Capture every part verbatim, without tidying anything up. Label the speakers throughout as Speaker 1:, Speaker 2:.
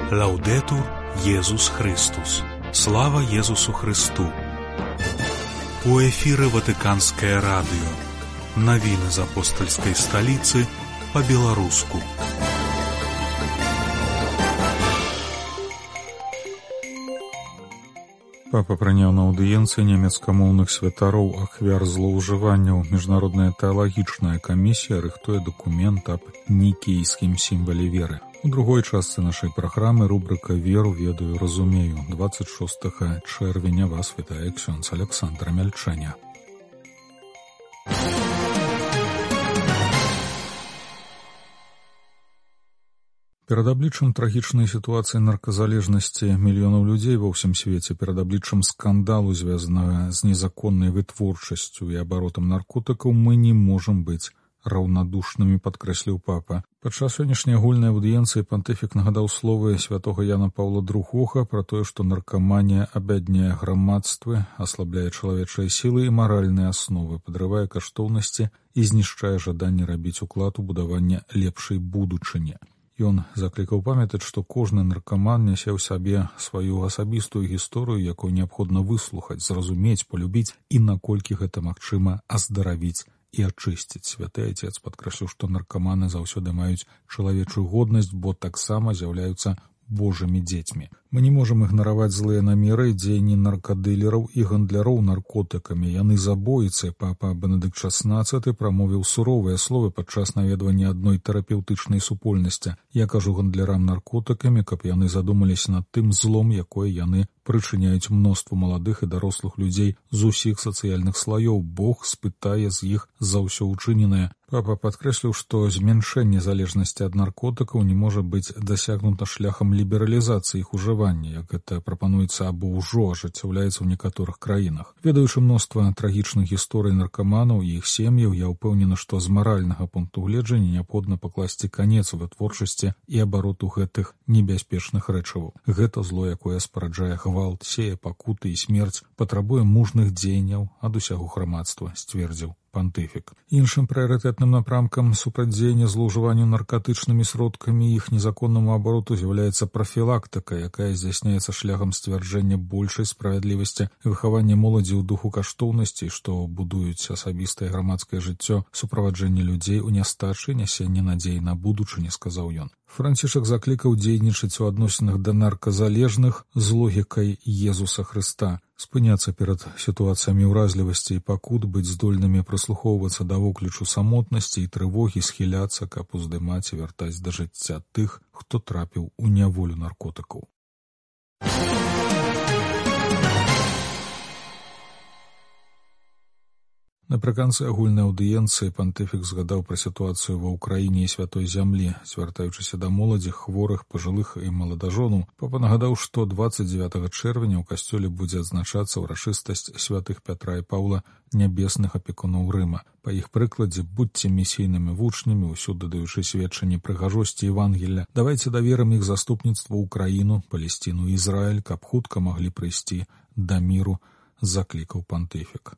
Speaker 1: Лаўдэтур Езус Христус. Слава Езусу Христу. У эфіры Ватыканскае радыё. Навіны з апостальскай сталіцы па-беларуску.
Speaker 2: Папа прыняў на аўдыенцыі нямецкамоўных святароў ахвяр злоўжыванняў. Міжнародная тэалагічная камісія рыхтуе дакумент аб нікейскім сімвале веры. У другой частцы нашай праграмы рубрыка «Веру, ведаю, разумею». двадцать шостага чэрвеня вас вітае ксёндз Александр Мяльчаня. Перад абліччам трагічнай сітуацыі нарказалежнасці мільёнаў людзей ва ўсім свеце, перад абліччам скандалу, звязанага з незаконнай вытворчасцю і абаротам наркотыкаў, мы не можам быць раўнадушнымі, падкрэсліў папа. Падчас сённяшняй агульнай аўдыенцыі пантыфік нагадаў словы святога Яна Паўла другога пра тое, што наркаманія абядняе грамадствы, аслабляе чалавечыя сілы і маральныя асновы, падрывае каштоўнасці і знішчае жаданне рабіць уклад у будаванне лепшай будучыні. Ён заклікаў памятаць, што кожны наркаман нясе ў сабе сваю асабістую гісторыю, якую неабходна выслухаць, зразумець, полюбіць і, наколькі гэта магчыма, аздаравіць і ачысціць. Святы Айцец падкрэсліў, што наркаманы заўсёды маюць чалавечую годнасць, бо таксама з'яўляюцца Божымі дзецьмі. Мы не можам ігнараваць злыя намеры і дзеянні наркадылераў і гандляроў наркотыкамі. Яны забойцы. Папа Бенедыкт шаснаццаты прамовіў суровыя словы падчас наведвання адной тэрапеўтычнай супольнасці. Я кажу гандлярам наркотыкамі, каб яны задумаліся над тым злом, якое яны прычыняюць мноству маладых і дарослых людзей з усіх сацыяльных слаёў. Бог спытае з іх за ўсё ўчыненае. Папа падкрэсліў, што змяншэнне залежнасці ад наркотыкаў не можа быць дасягнута шляхам лібералізацыі іх ужывання, як гэта прапануецца або ўжо ажыццяўляецца ў некаторых краінах. Ведаючы мноства трагічных гісторый наркаманаў і іх сем'яў, я ўпэўнены, што з маральнага пункту гледжання неабходна пакласці канец вытворчасці і абароту гэтых небяспечных рэчываў. Гэта зло, якое спараджае гвалт, сее пакуты і смерць, патрабуе мужных дзеянняў ад усяго грамадства, сцвердзіў пантыфік. Іншым прыярытэтным напрамкам супрацьдзеяння злоўжыванню наркатычнымі сродкамі і іх незаконнаму абароту з'яўляецца прафілактыка, якая здзяйсняецца шляхам сцвярджэння большай справядлівасці, выхавання моладзі ў духу каштоўнасцей, што будуюць асабістае грамадскае жыццё, суправаджэнне людзей у нястачы, нясенне надзеі на будучыню, сказаў ён. Францішак заклікаў дзейнічаць у адносінах да нарказалежных з логікай Езуса Хрыста, спыняцца перад сітуацыямі ўразлівасці і пакут, быць здольнымі прыслухоўвацца да воклічу самотнасці і трывогі, схіляцца, каб уздымаць і вяртаць да жыцця тых, хто трапіў у няволю наркотыкаў. Напрыканцы агульнай аўдыенцыі пантыфік згадаў пра сітуацыю ва ўкраіне і святой зямлі, звяртаючыся да моладзі, хворых, пажылых і маладажонаў. Папа нагадаў, што дваццаць дзевятага чэрвеня ў касцёле будзе адзначацца ўрачыстасць святых Пятра і Паўла, нябесных апекуноў Рыма. Па іх прыкладзе будзьце місійнымі вучнямі, усюды даючы сведчанне прыгажосці Евангелля. Давайце даверым іх заступніцтву ўкраіну, Палесціну і Ізраіль, каб хутка маглі прыйсці да міру, заклікаў пантыфік.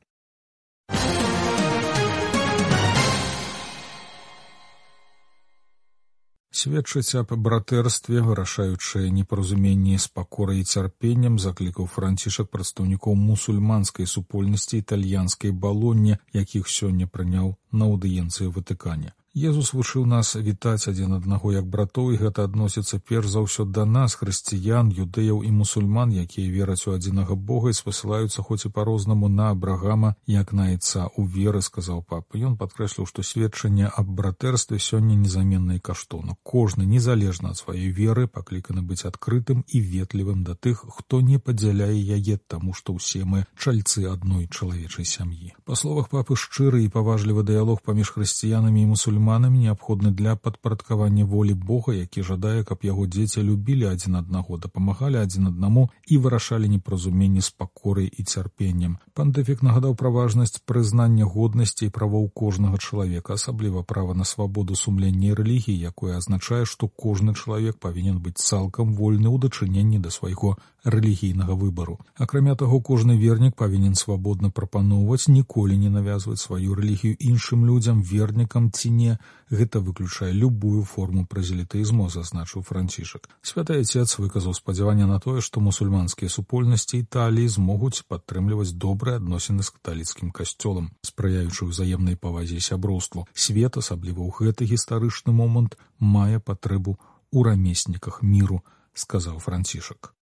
Speaker 2: Сведчыць аб братэрстве, вырашаючы непаразуменні з пакорай і цярпеннем, заклікаў Францішак прадстаўнікоў мусульманскай супольнасці італьянскай Балонні, якіх сёння прыняў на аўдыенцыі ў Ватыкане. Езус вучыў нас вітаць адзін аднаго як братоў, і гэта адносіцца перш за ўсё да нас, хрысціян, юдэяў і мусульман, якія вераць у адзінага Бога і спасылаюцца хоць і па-рознаму на Абрагама, як на Айца ў веры, сказаў папа. Ён падкрэсліў, што сведчанне аб братэрстве сёння незаменна і каштоўна. Кожны, незалежна ад сваёй веры, пакліканы быць адкрытым і ветлівым да тых, хто не падзяляе яе, таму што ўсе мы чальцы адной чалавечай сям'і. Па словах папы, шчыры і паважлівы дыялог паміж хрысціянамі і мусульманамі неабходны для падпарадкавання волі Бога, які жадае, каб яго дзеці любілі адзін аднаго, дапамагалі адзін аднаму і вырашалі непаразуменні з пакорай і цярпеннем. Пантыфік нагадаў пра важнасць прызнання годнасці і правоў кожнага чалавека, асабліва права на свабоду сумлення і рэлігіі, якое азначае, што кожны чалавек павінен быць цалкам вольны ў дачыненні да свайго рэлігійнага выбару. Акрамя таго, кожны вернік павінен свабодна прапаноўваць, ніколі не навязваць сваю рэлігію іншым людзям, вернікам ці не мяне гэта выключае любую форму празелітэізму, зазначыў Францішак. Святы Отец выказаў спадзяванне на тое, што мусульманскія супольнасці Італіі змогуць падтрымліваць добрыя адносіны з каталіцкім касцёлам, спрыяючы ўзаемнай павазе і сяброўству. Свет, асабліва ў гэты гістарычны момант, мае патрэбу ў рамесніках міру, сказаў Францішак.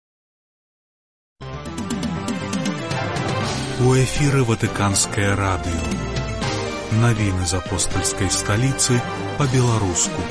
Speaker 1: У эфіры Ватыканскае радыё. Навіны з апостальскай сталіцы па-беларуску.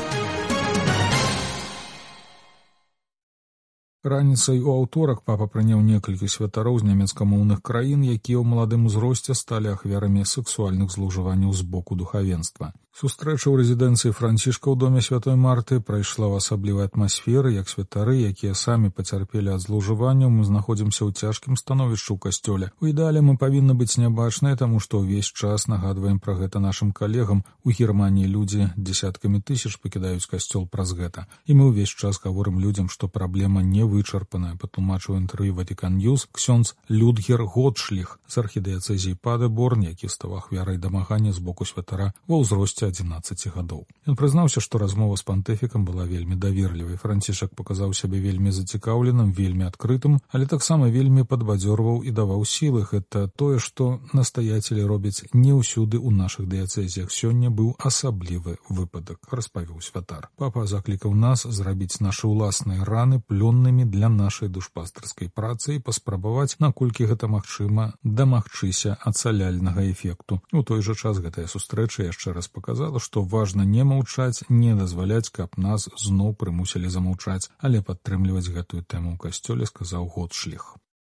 Speaker 2: Раніцай у аўторак папа прыняў некалькі святароў з нямецкамоўных краін, якія ў маладым узросце сталі ахвярамі сексуальных злоўжыванняў з боку духавенства. Сустрэча ў рэзідэнцыі Францішка ў доме Святой Марты прайшла ў асаблівай атмасферы, як святары, якія самі пацярпелі ад злоўжыванняў, мы знаходзімся ў цяжкім становішчы ў касцёле. У ідэале мы павінны быць нябачныя, таму што ўвесь час нагадваем пра гэта нашым калегам. У Германіі людзі дзесяткамі тысяч пакідаюць касцёл праз гэта. І мы ўвесь час гаворым людзям, што праблема не вычарпаная, патлумачыў інтэрв'ю Ватикан Ньюс ксёндз Людгер Готшліх з архідыяцэзіі Падеборн, які стаў ахвярай дамагання з боку святара ва ўзросце адзінаццаці гадоў. Ён прызнаўся, што размова з пантыфікам была вельмі даверлівай. Францішак паказаў сябе вельмі зацікаўленым, вельмі адкрытым, але таксама вельмі падбадзёрваў і даваў сілы. Гэта тое, што настаяцелі робяць не ўсюды ў нашых дыяцэзіях. Сёння быў асаблівы выпадак, распавёў святар. Папа заклікаў нас зрабіць нашы ўласныя раны плённымі для нашай душпастырскай працы і паспрабаваць, наколькі гэта магчыма, дамагчыся ацаляльнага эфекту. У той жа час гэтая сустрэча яшчэ раз паказала, што важна не маўчаць, не дазваляць, каб нас зноў прымусілі замаўчаць, але падтрымліваць гэтую тэму ў касцёле, сказаў Готшліх.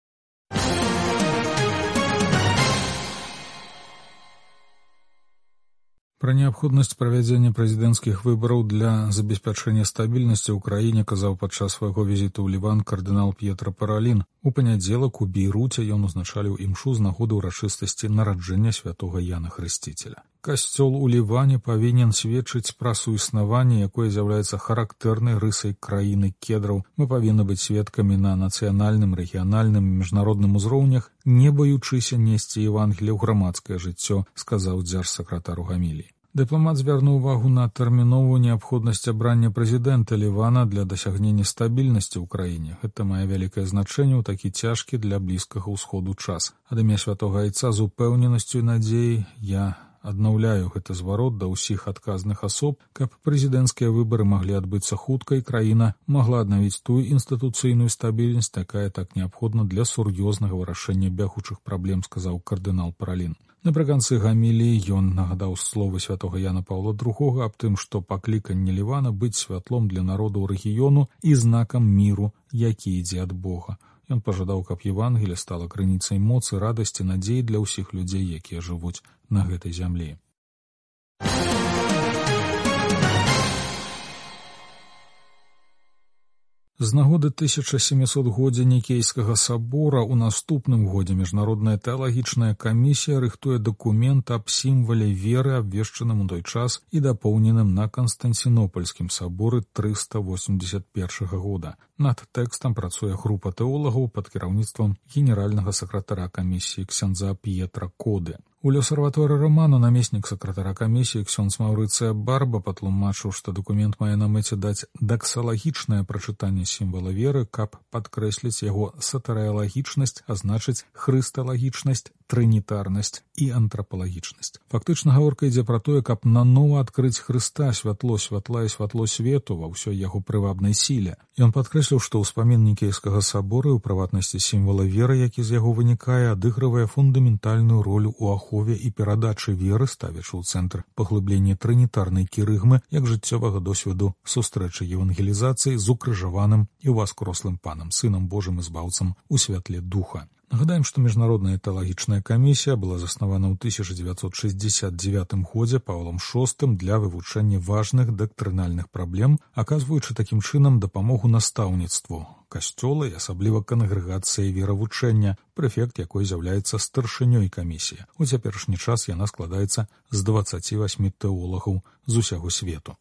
Speaker 2: Пра неабходнасць правядзення прэзідэнцкіх выбараў для забеспячэння стабільнасці ў краіне казаў падчас свайго візіту ў Ліван кардынал П'етра Паралін. У панядзелак у Бейруце ён узначаліў імшу з нагоды ўрачыстасці нараджэння святога Яна Хрысціцеля. Касцёл у Ліване павінен сведчыць пра суіснаванне, якое з'яўляецца характэрнай рысай краіны кедраў. Мы павінны быць сведкамі на нацыянальным, рэгіянальным і міжнародным узроўнях, не баючыся несці Евангелие ў грамадскае жыццё, сказаў дзяржсакратар у гаміліі. Дыпламат звярнуў увагу на тэрміновую неабходнасць абрання прэзідэнта Лівана для дасягнення стабільнасці ў краіне. Гэта мае вялікае значэнне ў такі цяжкі для Блізкага ўсходу час. Ад імя святога Айца з упэўненасцю і надзеяй я аднаўляю гэты зварот да ўсіх адказных асоб, каб прэзідэнцкія выбары маглі адбыцца хутка і краіна магла аднавіць тую інстытуцыйную стабільнасць, якая так неабходна для сур'ёзнага вырашэння бягучых праблем, сказаў кардынал Паралін. Напрыканцы гаміліі ён нагадаў словы святога Яна Паўла другога аб тым, што пакліканне Лівана быць святлом для народаў рэгіёну і знакам міру, які ідзе ад Бога. Ён пажадаў, каб Евангелие стала крыніцай моцы, радасці, надзеі для ўсіх людзей, якія жывуць на гэтай зямлі. З нагоды тысяча сямісотгоддзя Нікейскага сабора ў наступным годзе Міжнародная тэалагічная камісія рыхтуе дакумент аб сімвале веры, абвешчаным у той час і дапоўненым на Канстанцінопольскім саборы трыста восемьдесят першага года. Над тэкстам працуе група тэолагаў пад кіраўніцтвам генеральнага сакратара камісіі ксяндза П'етра Коды. У l'Osservatore Romano намеснік сакратара камісіі ксёндз Маўрыцыя Барба патлумачыў, што дакумент мае на мэце даць даксалагічнае прачытанне сімвала веры, каб падкрэсліць яго сатарыялагічнасць, а значыць хрысталагічнасць, трынітарнасць і антрапалагічнасць. Фактычна гаворка ідзе пра тое, каб нанова адкрыць Хрыста, святло святла і святло свету ва ўсёй яго прывабнай сіле. Ён падкрэсліў, што ўспамін Нікейскага сабора, у прыватнасці сімвала веры, які з яго вынікае, адыгрывае фундаментальную ролю ў ахове і перадачы веры, ставячы ў цэнтр паглыблення трынітарнай кірыгмы як жыццёвага досведу сустрэчы евангелізацыі з укрыжаваным і ўваскрослым панам, сынам Божым і збаўцам у святле духа. Нагадаем, што Міжнародная тэалагічная камісія была заснавана ў тысяча дзевяцьсот шэсцьдзесят дзевятым годзе Паўлам шостым для вывучэння важных дактрынальных праблем, аказваючы такім чынам дапамогу настаўніцтву касцёла і асабліва кангрэгацыі веравучэння, прэфект якой з'яўляецца старшынёй камісіі. У цяперашні час яна складаецца з дваццаці васьмі тэолагаў з усяго свету.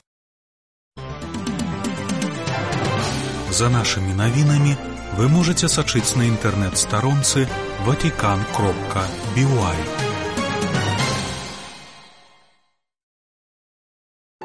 Speaker 1: За нашымі навінамі вы можете сачыць на інтэрнэт-старонцы ватикан кропка би уай.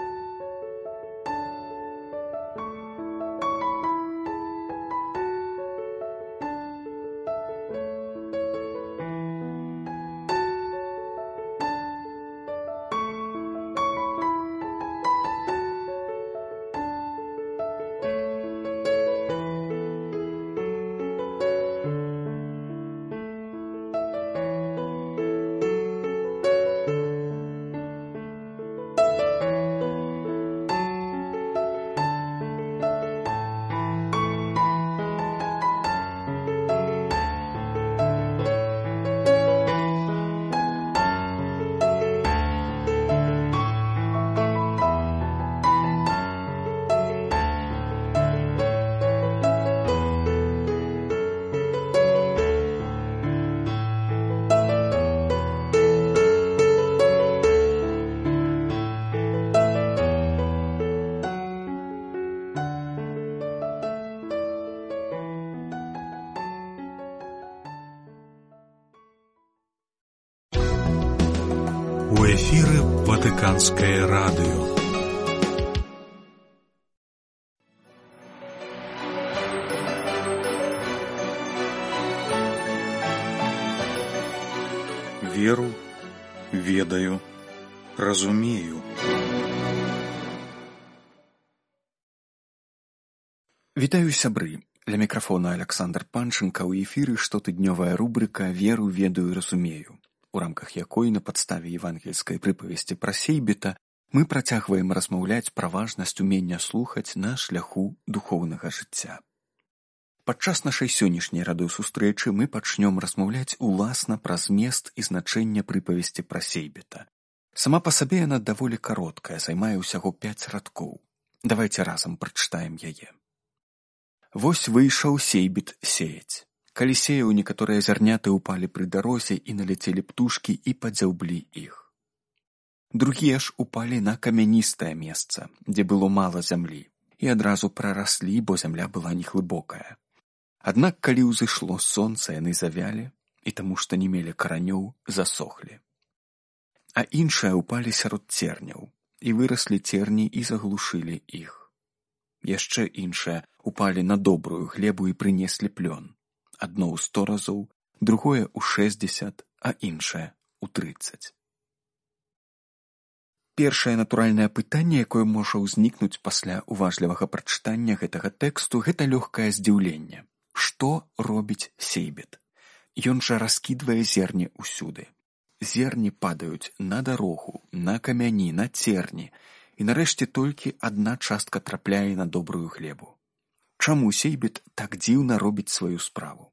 Speaker 1: эфіры Ватыканскае радыё. Веру, ведаю, разумею.
Speaker 3: Вітаю, сябры. Ля мікрафона Александр Панченка, у эфіры штотыднёвая рубрика «Веру, ведаю, разумею», у рамках якой на падставе евангельскай прыпавесці пра сейбіта мы працягваем размаўляць пра важнасць умення слухаць на шляху духоўнага жыцця. Падчас нашай сённяшняй радыёсустрэчы мы пачнём размаўляць уласна пра змест і значэнне прыпавесці пра сейбіта. Сама па сабе яна даволі кароткая, займае ўсяго пяць радкоў. Давайце разам прачытаем яе. Вось выйшаў сейбіт сеяць. Калі сеяў, некаторыя зярняты ўпалі пры дарозе і наляцелі птушкі і падзяўблі іх. Другія ж упалі на камяністае месца, дзе было мала зямлі, і адразу прараслі, бо зямля была неглыбокая. Аднак, калі ўзышло сонца, яны завялі, і таму што не мелі каранёў, засохлі. А іншыя ўпалі сярод церняў, і выраслі церні і заглушылі іх. Яшчэ іншыя упалі на добрую глебу і прынеслі плён. Адно ў сто разоў, другое ў шэсцьдзесят, а іншае ў трыццаць. Першае натуральнае пытанне, якое можа ўзнікнуць пасля уважлівага прачытання гэтага тэксту, гэта лёгкае здзіўленне. Што робіць сейбіт? Ён жа раскідвае зерні ўсюды. Зерні падаюць на дарогу, на камяні, на церні, і нарэшце толькі адна частка трапляе на добрую глебу. Чаму сейбіт так дзіўна робіць сваю справу?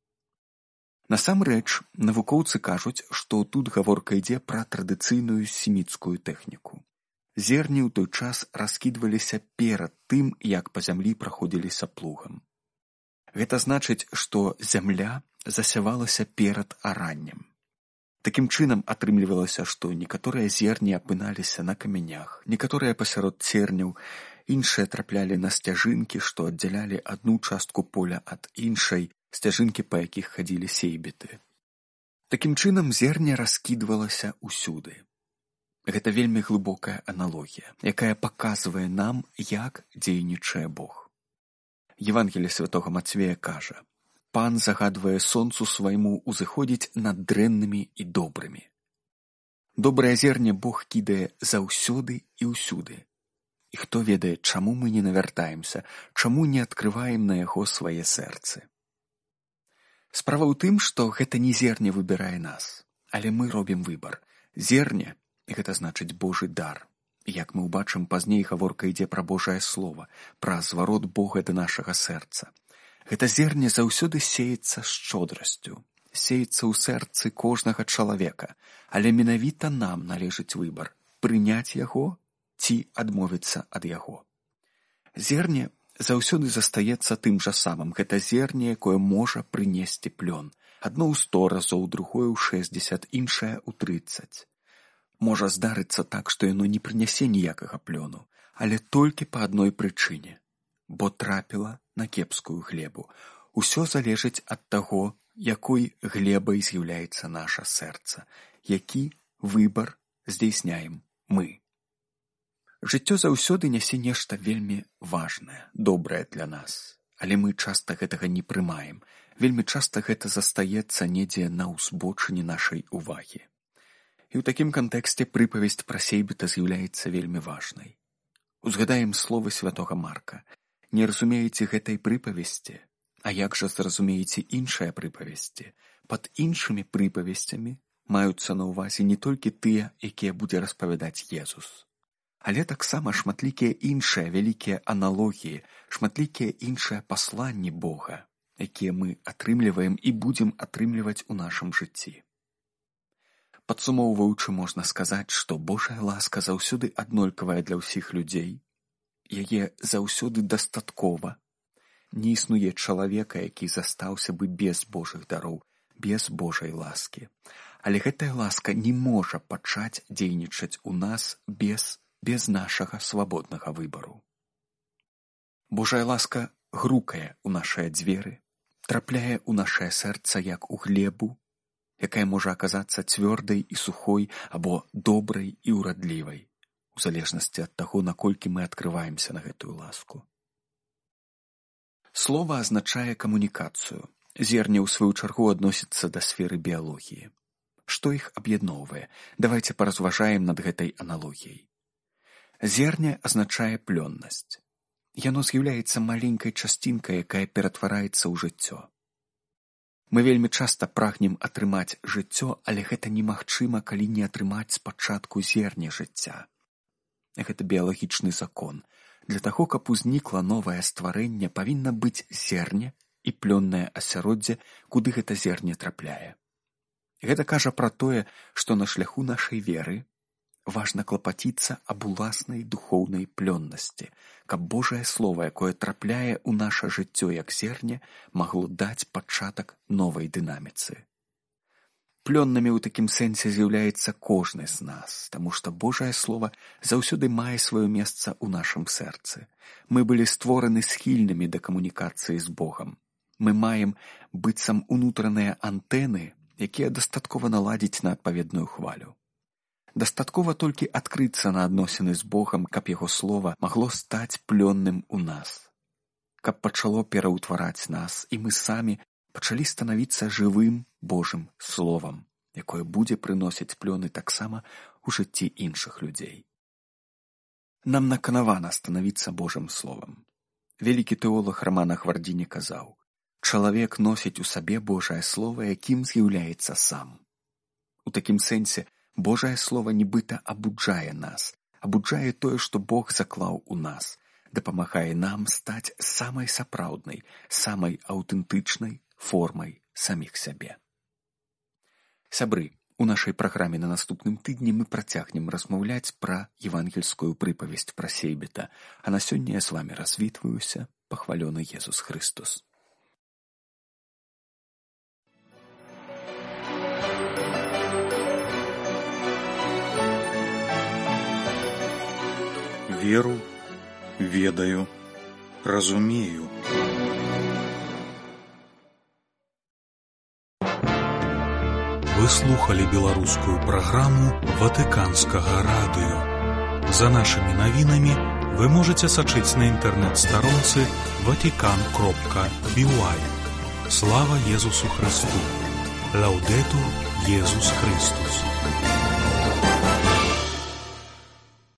Speaker 3: Насамрэч, навукоўцы кажуць, што тут гаворка ідзе пра традыцыйную семіцкую тэхніку. Зерні ў той час раскідваліся перад тым, як па зямлі праходзіліся плугам. Гэта значыць, што зямля засявалася перад араннем. Такім чынам атрымлівалася, што некаторыя зерні апыналіся на камянях, некаторыя пасярод церняў, іншыя траплялі на сцяжынкі, што аддзялялі адну частку поля ад іншай, сцяжынкі, па якіх хадзілі сейбіты. Такім чынам зерне раскідвалася ўсюды. Гэта вельмі глыбокая аналогія, якая паказвае нам, як дзейнічае Бог. Евангелие святога Мацвея кажа: «Пан загадвае сонцу свайму узыходзіць над дрэннымі і добрымі». Добрае зерне Бог кідае заўсёды і ўсюды. І хто ведае, чаму мы не навяртаемся, чаму не адкрываем на яго свае сэрцы. Справа ў тым, што гэта не зерне выбірае нас, але мы робім выбар. Зерне – гэта значыць Божы дар. Як мы ўбачым, пазней гаворка ідзе пра Божае Слова, пра зварот Бога да нашага сэрца. Гэта зерне заўсёды сеецца шчодрасцю, сеецца ў сэрцы кожнага чалавека, але менавіта нам належыць выбар – прыняць яго ці адмовіцца ад яго. Зерне заўсёды застаецца тым жа самым. Гэта зерне, якое можа прынесці плён. Адно ў сто разоў, другое ў шэсцьдзесят, іншае ў трыццаць. Можа здарыцца так, што яно не прынясе ніякага плёну, але толькі па адной прычыне – бо трапіла на кепскую глебу. Усё залежыць ад таго, якой глебай з'яўляецца наша сэрца, які выбар здзейсняем мы. Жыццё заўсёды нясе нешта вельмі важнае, добрае для нас, але мы часта гэтага не прымаем. Вельмі часта гэта застаецца недзе на ўзбочыне нашай увагі. І ў такім кантэксце прыпавесць пра сейбіта з'яўляецца вельмі важнай. Узгадаем словы святога Марка: «Не разумееце гэтай прыпавесці? А як жа зразумееце іншыя прыпавесці?» Пад іншымі прыпавесцямі маюцца на ўвазе не толькі тыя, якія будзе распавядаць Езус, але таксама шматлікія іншыя вялікія аналогіі, шматлікія іншыя пасланні Бога, якія мы атрымліваем і будзем атрымліваць у нашым жыцці. Падсумоўваючы, можна сказаць, што Божая ласка заўсёды аднолькавая для ўсіх людзей, яе заўсёды дастаткова. Не існуе чалавека, які застаўся бы без Божых дароў, без Божай ласкі. Але гэтая ласка не можа пачаць дзейнічаць у нас без, без нашага свабоднага выбару. Божая ласка грукае ў нашыя дзверы, трапляе ў нашае сэрца як у глебу, якая можа аказацца цвёрдай і сухой або добрай і ўрадлівай, у залежнасці ад таго, наколькі мы адкрываемся на гэтую ласку. Слова азначае камунікацыю. Зерне, ў сваю чаргу, адносіцца да сферы біялогіі. Што іх аб'ядноўвае? Давайце паразважаем над гэтай аналогіяй. Зерне азначае плённасць. Яно з'яўляецца маленькай часцінкай, якая ператвараецца ў жыццё. Мы вельмі часта прагнем атрымаць жыццё, але гэта немагчыма, калі не атрымаць спачатку зерне жыцця. Гэта біялагічны закон. Для таго, каб узнікла новае стварэнне, павінна быць зерне і плённае асяроддзе, куды гэта зерне трапляе. Гэта кажа пра тое, што на шляху нашай веры важна клапаціцца аб уласнай духоўнай плённасці, каб Божае Слова, якое трапляе ў наша жыццё як зерне, магло даць пачатак новай дынаміцы. Плённымі ў такім сэнсе з'яўляецца кожны з нас, таму што Божае Слова заўсёды мае сваё месца ў нашым сэрцы. Мы былі створаны схільнымі да камунікацыі з Богам. Мы маем быццам унутраныя антэны, якія дастаткова наладзіць на адпаведную хвалю. Дастаткова толькі адкрыцца на адносіны з Богам, каб яго слова магло стаць плённым у нас, каб пачало пераўтвараць нас, і мы самі пачалі станавіцца жывым Божым словам, якое будзе прыносіць плёны таксама ў жыцці іншых людзей. Нам наканавана станавіцца Божым словам. Вялікі тэолог Раман Ахвардзіні казаў: «Чалавек носіць у сабе Божае Слова, якім з'яўляецца сам». У такім сэнсе Божае Слова нібыта абуджае нас, абуджае тое, што Бог заклаў у нас, дапамагае нам стаць самай сапраўднай, самай аўтэнтычнай формай саміх сябе. Сябры, у нашай праграме на наступным тыдні мы працягнем размаўляць пра евангельскую прыпавесць пра сейбіта, а на сёння я з вамі развітваюся. Пахвалёны Езус Христос.
Speaker 1: Веру, ведаю, разумею.
Speaker 2: Вы слухали беларускую праграму Ватыканскага радыё. За нашымі навінамі вы можаце сачыць на інтэрнэт-старонцы ватикан кропка би уай. Слава Езусу Христу! Лаўдэтур Езус Христус!